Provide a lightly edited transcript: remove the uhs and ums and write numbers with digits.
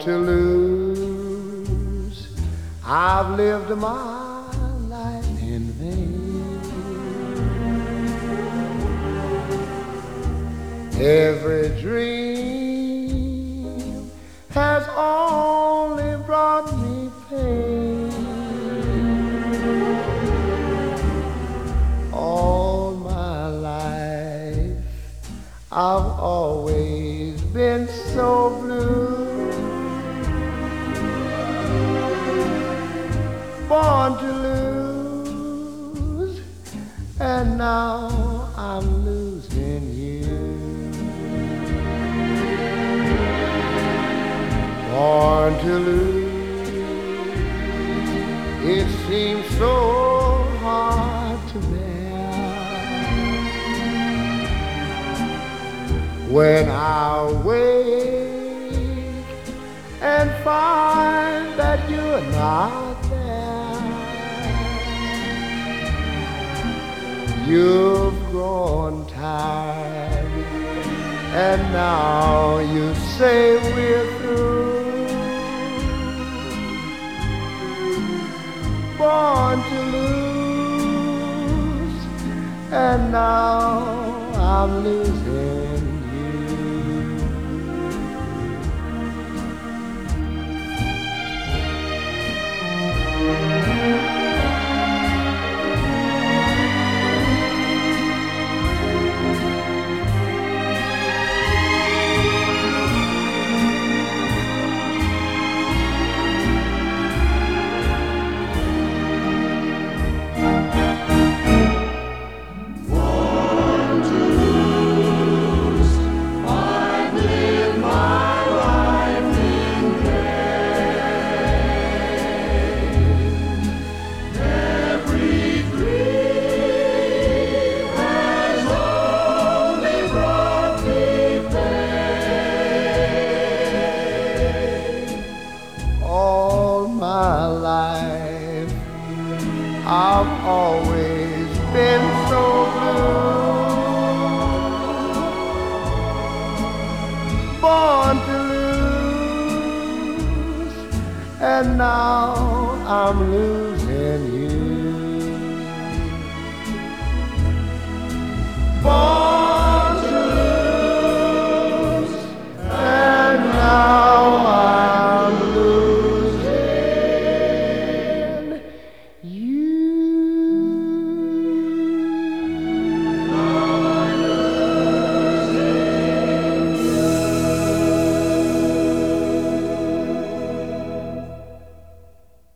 to lose. I've lived my life in vain. Every dream has only brought me pain. All my life I've always been so blue. Born to lose, and now I'm losing you. Born to lose, it seems so hard to bear. When I wake and find that you're not there, you've grown tired, and now you say we're through. Born to lose, and now I'm losing. My life I've always been so blue. Born to lose, and now I'm losing you.